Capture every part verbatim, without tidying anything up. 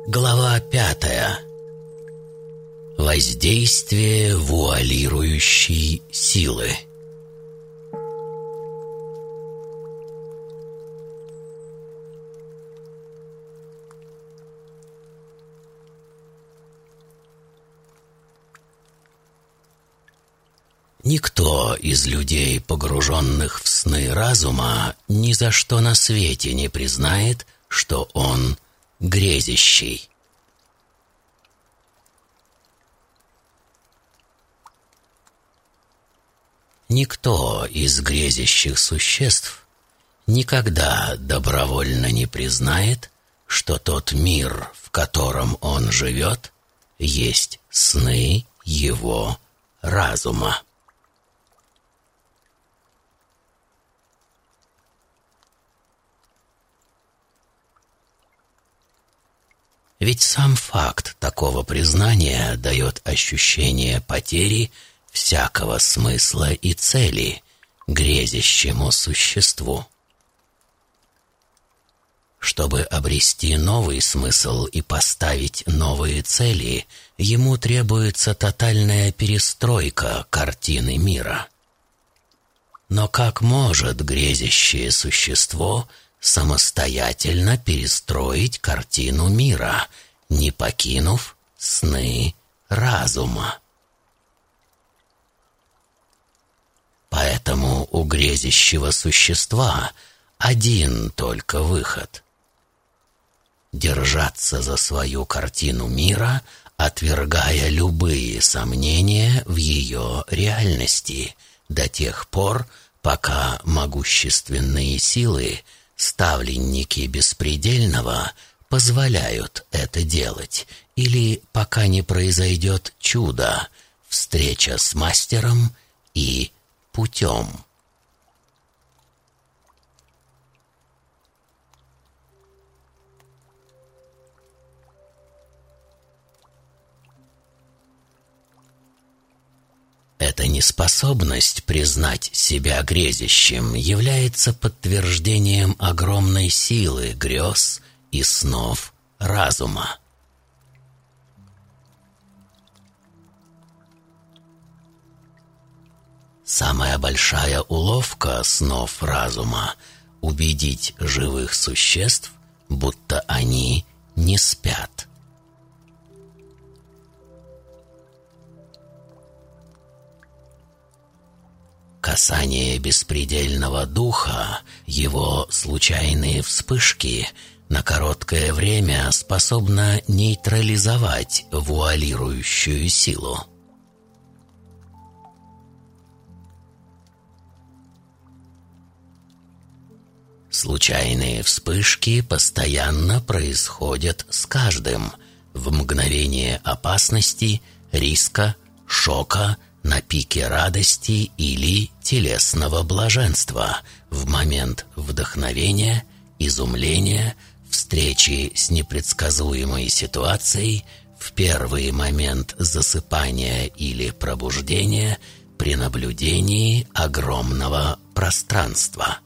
Глава пятая. Воздействие вуалирующей силы. Никто из людей, погруженных в сны разума, ни за что на свете не признает, что он грезящий. Никто из грезящих существ никогда добровольно не признает, что тот мир, в котором он живет, есть сны его разума. Ведь сам факт такого признания дает ощущение потери всякого смысла и цели грезящему существу. Чтобы обрести новый смысл и поставить новые цели, ему требуется тотальная перестройка картины мира. Но как может грезящее существо самостоятельно перестроить картину мира, не покинув сны разума? Поэтому у грезящего существа один только выход — держаться за свою картину мира, отвергая любые сомнения в ее реальности, до тех пор, пока могущественные силы, ставленники беспредельного, позволяют это делать, или пока не произойдет чудо, встреча с мастером и путем. Эта неспособность признать себя грезящим является подтверждением огромной силы грез и снов разума. Самая большая уловка снов разума — убедить живых существ, будто они не спят. Касание беспредельного духа, его случайные вспышки на короткое время способно нейтрализовать вуалирующую силу. Случайные вспышки постоянно происходят с каждым в мгновение опасности, риска, шока, на пике радости или телесного блаженства, в момент вдохновения, изумления, встречи с непредсказуемой ситуацией, в первый момент засыпания или пробуждения, при наблюдении огромного пространства.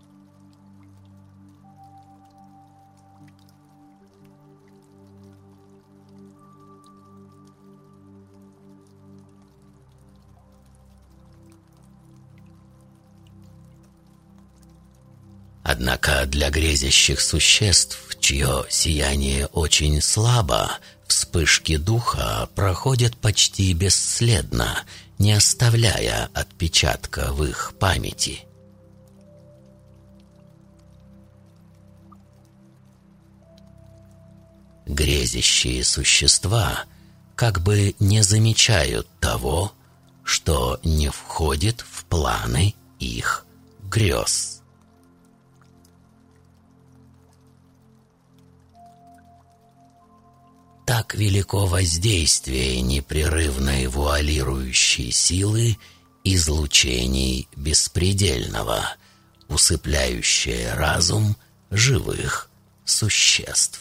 Однако для грезящих существ, чье сияние очень слабо, вспышки духа проходят почти бесследно, не оставляя отпечатка в их памяти. Грезящие существа как бы не замечают того, что не входит в планы их грез. Так велико воздействие непрерывной вуалирующей силы излучений беспредельного, усыпляющее разум живых существ.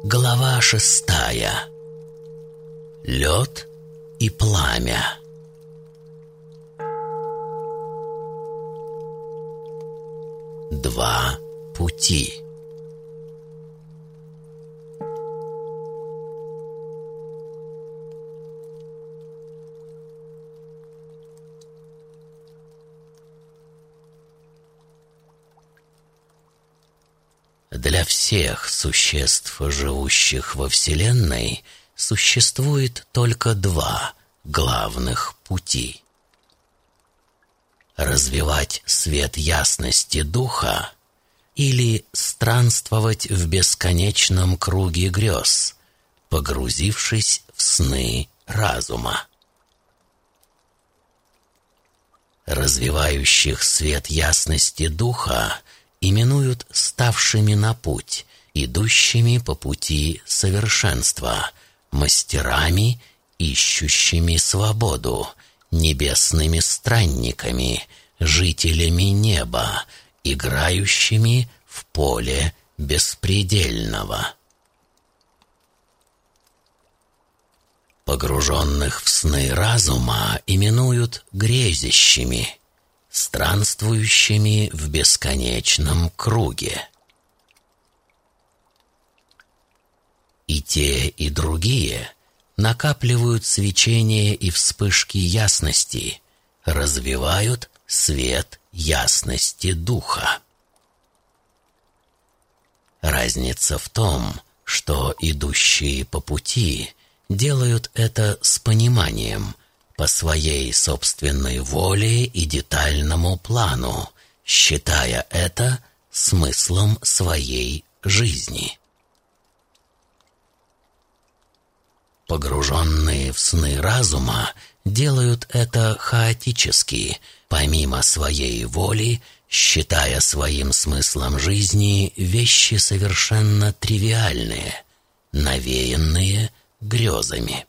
Глава шестая. Лед и пламя. Два пути. Для всех существ, живущих во Вселенной, существует только два главных пути. Развивать свет ясности духа или странствовать в бесконечном круге грез, погрузившись в сны разума. Развивающих свет ясности духа именуют ставшими на путь, идущими по пути совершенства, мастерами, ищущими свободу, небесными странниками, жителями неба, играющими в поле беспредельного. Погруженных в сны разума именуют грезящими, странствующими в бесконечном круге. И те, и другие накапливают свечение и вспышки ясности, развивают свет ясности духа. Разница в том, что идущие по пути делают это с пониманием, по своей собственной воле и детальному плану, считая это смыслом своей жизни. Погруженные в сны разума делают это хаотически, помимо своей воли, считая своим смыслом жизни вещи совершенно тривиальные, навеянные грезами.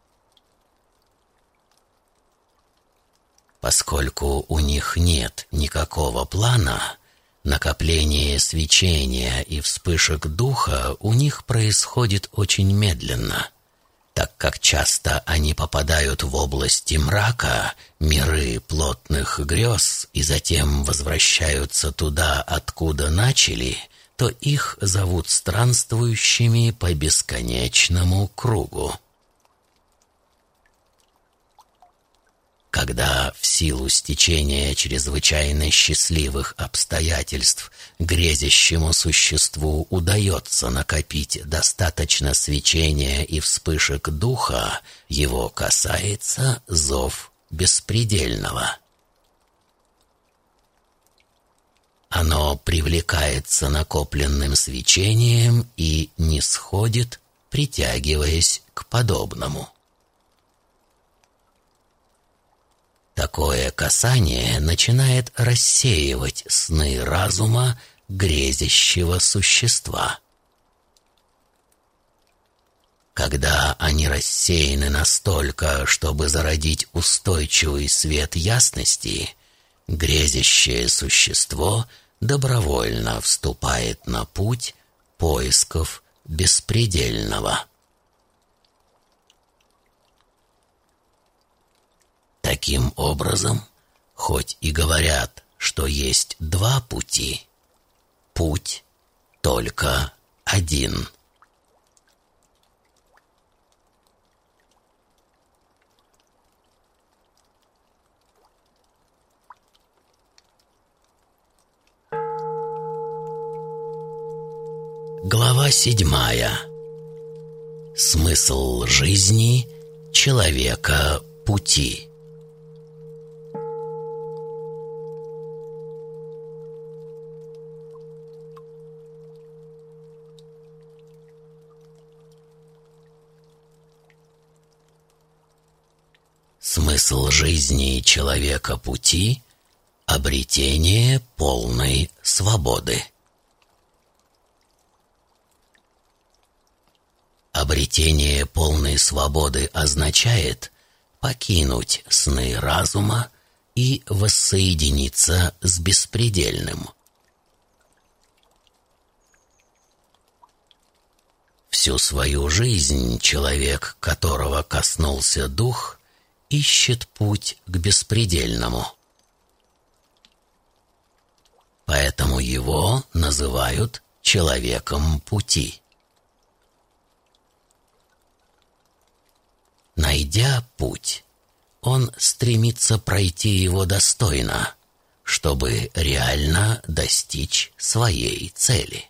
Поскольку у них нет никакого плана, накопление свечения и вспышек духа у них происходит очень медленно, так как часто они попадают в области мрака, миры плотных грез, и затем возвращаются туда, откуда начали, то их зовут странствующими по бесконечному кругу. Когда в силу стечения чрезвычайно счастливых обстоятельств грезящему существу удается накопить достаточно свечения и вспышек духа, его касается зов беспредельного. Оно привлекается накопленным свечением и нисходит, притягиваясь к подобному. Такое касание начинает рассеивать сны разума грезящего существа. Когда они рассеяны настолько, чтобы зародить устойчивый свет ясности, грезящее существо добровольно вступает на путь поисков беспредельного. Таким образом, хоть и говорят, что есть два пути, путь только один. Глава седьмая. Смысл жизни человека-пути. Смысл жизни человека-пути — обретение полной свободы. Обретение полной свободы означает покинуть сны разума и воссоединиться с беспредельным. Всю свою жизнь человек, которого коснулся дух, ищет путь к беспредельному. Поэтому его называют человеком пути. Найдя путь, он стремится пройти его достойно, чтобы реально достичь своей цели.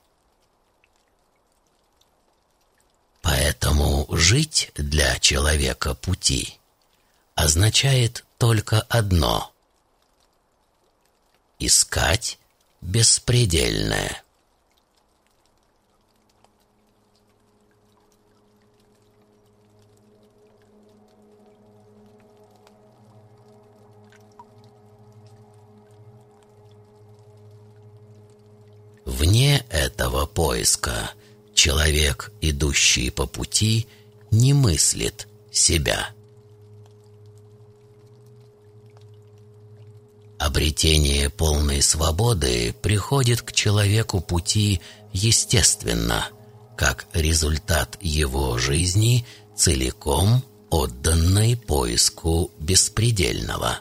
Поэтому жить для человека пути означает только одно — искать беспредельное. Вне этого поиска человек, идущий по пути, не мыслит себя. Обретение полной свободы приходит к человеку пути естественно, как результат его жизни, целиком отданной поиску беспредельного.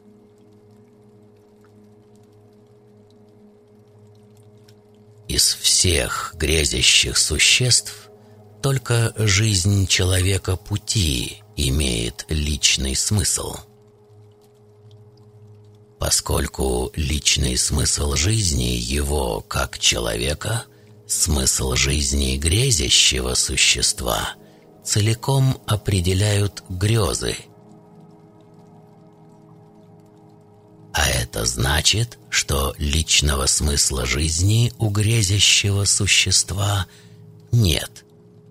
Из всех грезящих существ только жизнь человека пути имеет личный смысл. Поскольку личный смысл жизни его, как человека, смысл жизни грезящего существа, целиком определяют грезы. А это значит, что личного смысла жизни у грезящего существа нет.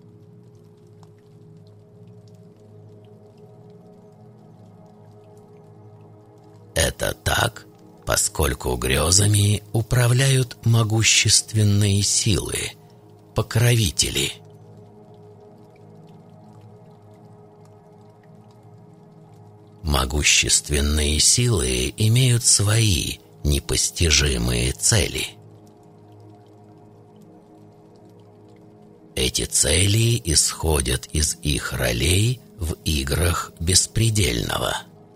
Это так, поскольку грезами управляют могущественные силы, покровители. Могущественные силы имеют свои непостижимые цели. Эти цели исходят из их ролей в играх беспредельного.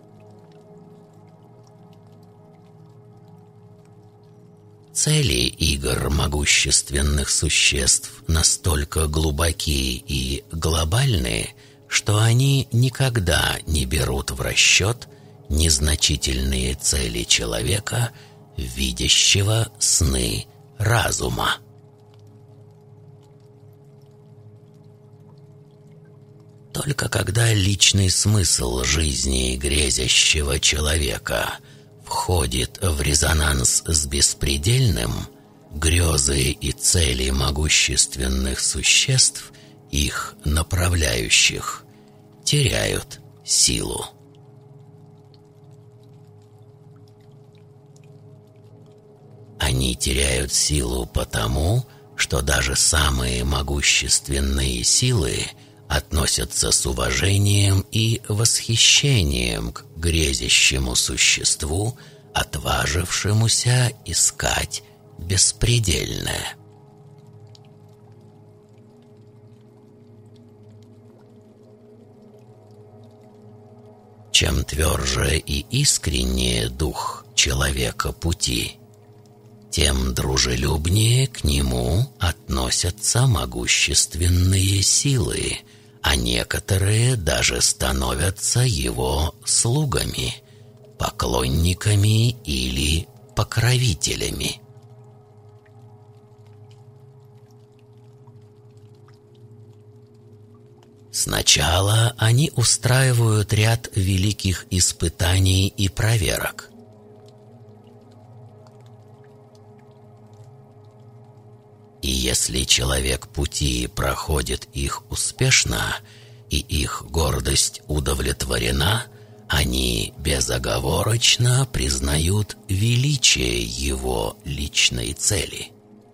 Цели игр могущественных существ настолько глубоки и глобальные, что они никогда не берут в расчет незначительные цели человека, видящего сны разума. Только когда личный смысл жизни грезящего человека входит в резонанс с беспредельным, грезы и цели могущественных существ, их направляющих, теряют силу. Они теряют силу потому, что даже самые могущественные силы относятся с уважением и восхищением к грезящему существу, отважившемуся искать беспредельное. Чем тверже и искреннее дух человека пути, тем дружелюбнее к нему относятся могущественные силы, а некоторые даже становятся его слугами, поклонниками или покровителями. Сначала они устраивают ряд великих испытаний и проверок. И если человек пути проходит их успешно, и их гордость удовлетворена, они безоговорочно признают величие его личной цели.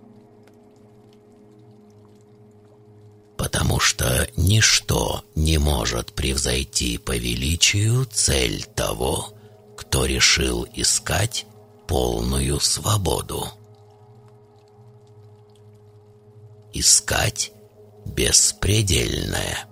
Потому что ничто не может превзойти по величию цель того, кто решил искать полную свободу. Искать беспредельное.